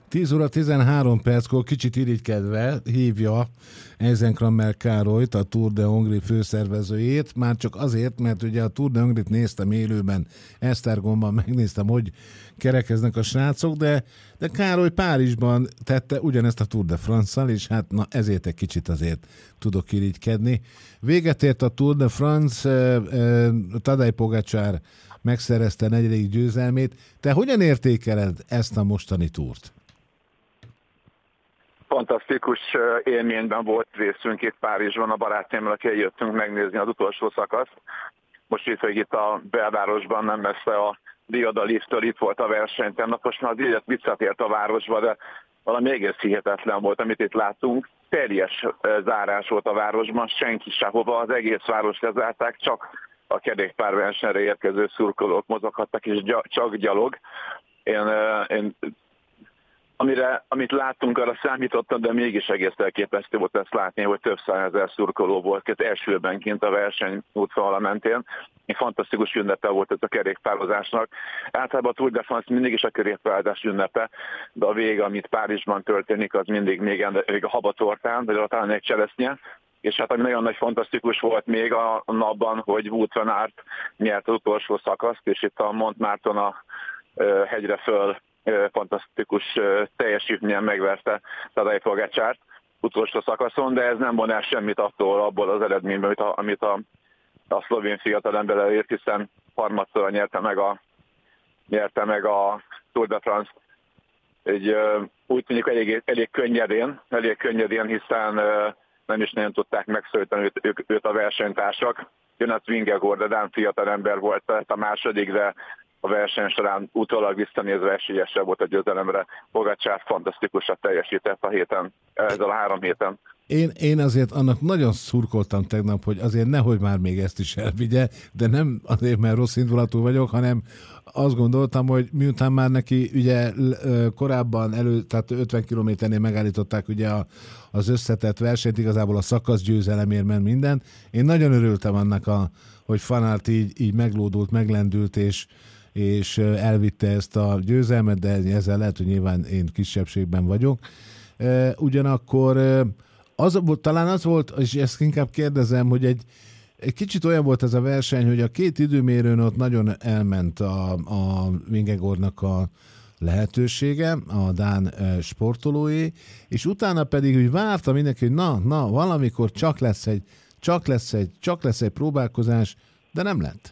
10 óra 13 perckor kicsit irigykedve hívja Eisenkrammer Károlyt, a Tour de Hongrie főszervezőjét, már csak azért, mert ugye a Tour de Hongrie-t néztem élőben, Esztergomban megnéztem, hogy kerekeznek a srácok, de Károly Párizsban tette ugyanezt a Tour de France-szal, és hát na ezért egy kicsit azért tudok irigykedni. Véget ért a Tour de France, Tadej Pogačar megszerezte 4. győzelmét. Te hogyan értékeled ezt a mostani túrt? Fantasztikus élményben volt részünk itt Párizsban, a barátnőmmel, aki eljöttünk megnézni az utolsó szakaszt. Most itt a belvárosban, nem messze a Diada Lift-től itt volt a verseny. Tegnap most már az élet visszatért a városba, de valami egész hihetetlen volt, amit itt láttunk. Teljes zárás volt a városban, senki sehova, az egész város lezárták, csak a kerékpárversenyre érkező szurkolók mozoghattak, és csak gyalog. Amit láttunk, arra számítottam, de mégis egész elképesztő volt ezt látni, hogy több százezer szurkoló volt elsőben kint a verseny útvonala mentén. Egy fantasztikus ünnepe volt ez a kerékpározásnak. Általában a Tour de France mindig is a kerékpározás ünnepe, de a vége, amit Párizsban történik, az mindig még a habatortán, vagy talán egy cseresznye. És hát ami nagyon nagy fantasztikus volt még a napban, hogy Wout van Aert nyert az utolsó szakaszt, és itt a Montmartre a hegyre föl fantasztikus teljesítményen megverte Tadej Pogačart utolsó szakaszon, de ez nem von el semmit abból az eredményből, amit a szlovén fiatalember elért, hiszen harmadszor nyerte meg a Tour de France. Úgy tűnik elég könnyedén, hiszen nem is nagyon tudták megszólítani őt a versenytársak. Jonas Vingegaard, a dán fiatalember volt a második, de a verseny során utólag visszanézve esélyesebb volt a győzelemre. Pogačar fantasztikusat teljesített a héten, ezzel a 3 héten. Én azért annak nagyon szurkoltam tegnap, hogy azért nehogy már még ezt is elvigye, de nem azért, mert rossz indulatú vagyok, hanem azt gondoltam, hogy miután már neki ugye korábban tehát 50 kilométernél megállították ugye az összetett versenyt, igazából a szakaszgyőzelemért ment minden. Én nagyon örültem annak, hogy Van Aert így meglódult, meglendült, és elvitte ezt a győzelmet, de ezzel lehet, hogy nyilván én kisebbségben vagyok. Ugyanakkor talán az volt, és ezt inkább kérdezem, hogy egy kicsit olyan volt ez a verseny, hogy a két időmérőn ott nagyon elment a Vingegaardnak a lehetősége, a dán sportolói, és utána pedig úgy várta mindenki, hogy na, valamikor csak lesz egy próbálkozás, de nem lett.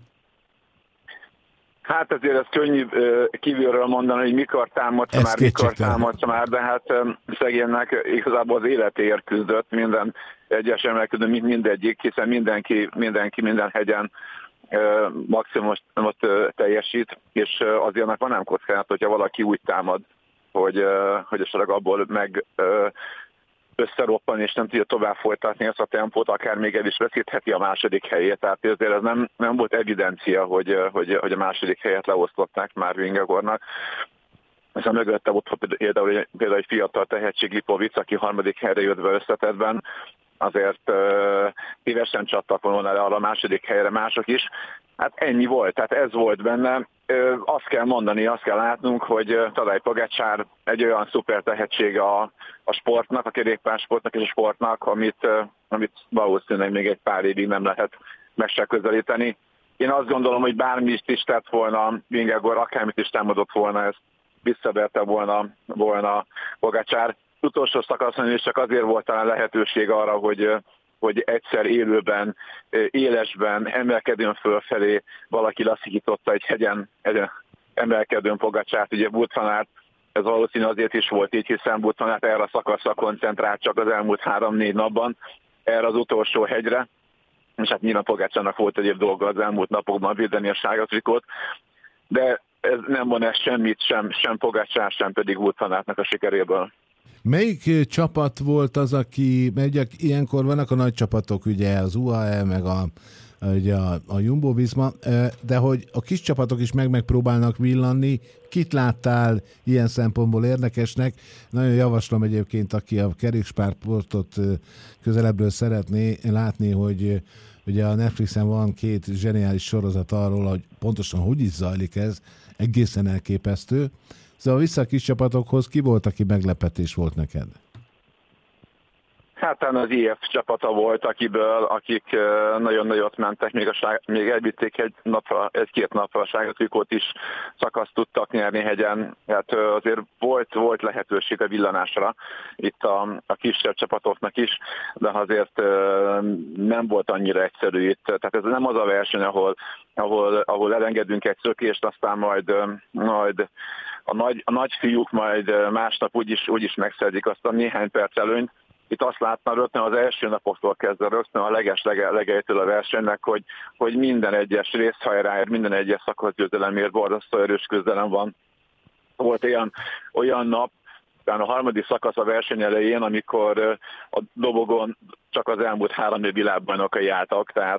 Hát ezért ez könnyű kívülről mondani, hogy mikor támadta már, de hát szegénynek igazából az életéért küzdött minden egyes emelkedő, mindegyik, hiszen mindenki minden hegyen maximumot teljesít, és azért van nem kockázat, hogyha valaki úgy támad, hogy esetleg abból meg összeroppan, és nem tudja tovább folytatni ezt a tempót, akár még el is veszítheti a második helyét. Tehát ezért ez nem volt evidencia, hogy a második helyet leosztották már Vingegaardnak. Ez a mögötte volt például egy fiatal tehetség Lipovic, aki 3. helyre jött be összetettben, azért szívesen csattak volna le arra a második helyre mások is. Hát ennyi volt, tehát ez volt benne. Azt kell mondani, azt kell látnunk, hogy Tadej Pogačar egy olyan szuper tehetség a sportnak, a kerékpársportnak és a sportnak, amit valószínűleg még egy pár évig nem lehet meg se közelíteni. Én azt gondolom, hogy bármi is tett volna Vingegaard, akármit is támadott volna, ezt visszaverte volna Pogačar. Utolsó szakaszon is csak azért volt talán lehetőség arra, hogy egyszer élőben, élesben, emelkedőn fölfelé valaki lassította egy hegyen emelkedőn Pogačart, ugye Wout van Aert, ez valószínű azért is volt így, hiszen Wout van Aert erre a szakaszra koncentrált csak az elmúlt 3-4 napban, erre az utolsó hegyre, és hát nyilván Pogačarnak volt egyéb dolga az elmúlt napokban védeni a sárga trikót, de ez nem von ez semmit, sem Pogačar, sem pedig Wout van Aertnek a sikeréből. Melyik csapat volt az, ugye ilyenkor vannak a nagy csapatok, ugye az UAE, meg a Jumbo-Visma, de hogy a kis csapatok is megpróbálnak villanni. Kit láttál ilyen szempontból érdekesnek? Nagyon javaslom egyébként, aki a kerékpársportot közelebbről szeretné látni, hogy ugye a Netflixen van 2 zseniális sorozat arról, hogy pontosan hogy is zajlik ez, egészen elképesztő. Szóval vissza a kis csapatokhoz, ki volt, aki meglepetés volt neked? Hát az IF csapata volt, akik nagyon nagyot mentek, még elvitték egy-két napra a sárga trikót is, szakaszt tudtak nyerni hegyen. Hát azért volt lehetőség a villanásra itt a kisebb csapatoknak is, de azért nem volt annyira egyszerű itt. Tehát ez nem az a verseny, ahol elengedünk egy szökést, aztán majd a nagy fiúk majd másnap úgyis megszerzik azt a néhány perc előnyt. Itt azt láttam rögtön az első napoktól kezdve, rögtön a legelejétől a versenynek, hogy minden egyes részhajráért, minden egyes szakaszgyőzelemért borzasztó erős küzdelem van. Volt olyan nap, a harmadik szakasz a verseny elején, amikor a dobogon csak az elmúlt 3 év világbajnokai álltak, tehát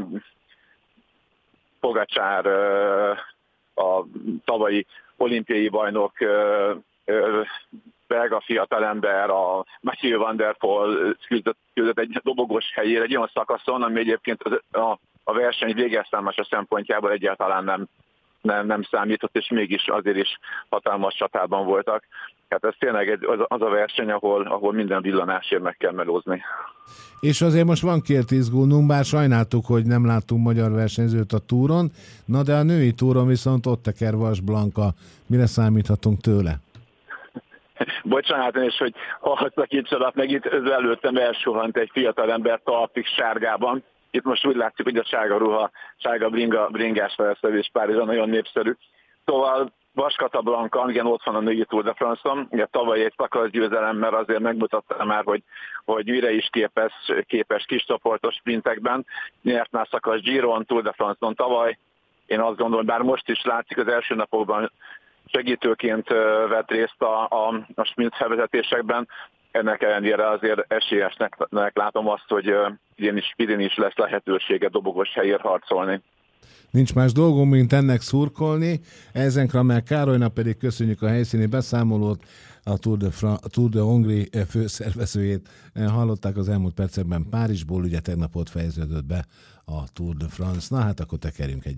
Pogačar, a tavalyi olimpiai bajnok, belga fiatalember, a Mathieu van der Poel küzdött egy dobogós helyére, egy olyan szakaszon, ami egyébként a verseny végeztámása szempontjából egyáltalán nem számított, és mégis azért is hatalmas csatában voltak. Hát ez tényleg az a verseny, ahol minden villanásért meg kell melózni. És azért most van két izgulnunk, bár sajnáltuk, hogy nem láttunk magyar versenyzőt a túron, na de a női túron viszont ott teker Vas Blanka. Mire számíthatunk tőle? Bocsánat, és hogy halszakítsanak meg, itt előttem elsuhant egy fiatalember talpig sárgában. Itt most úgy látszik, hogy a sárga ruha, sárga bringás felszerelés Párizsban nagyon népszerű. Szóval Vaskata Blanka, igen, ott van a női Tour de France-on. Ugye tavaly egy szakaszgyőzelemmel azért megmutatta már, hogy mire is képes kis csoportos sprintekben. Nyert már szakasz Giron, Tour de France-on tavaly. Én azt gondolom, bár most is látszik az első napokban segítőként vett részt a sprint felvezetésekben. Ennek ellenére azért esélyesnek látom azt, hogy idén is lesz lehetősége dobogos helyért harcolni. Nincs más dolgunk, mint ennek szurkolni. Ezen Kramer Károlynak pedig köszönjük a helyszíni beszámolót, a Tour de Hongrie főszervezőjét. Hallották az elmúlt percekben Párizsból, ugye tegnap ott fejeződött be a Tour de France. Na hát akkor tekerjünk egy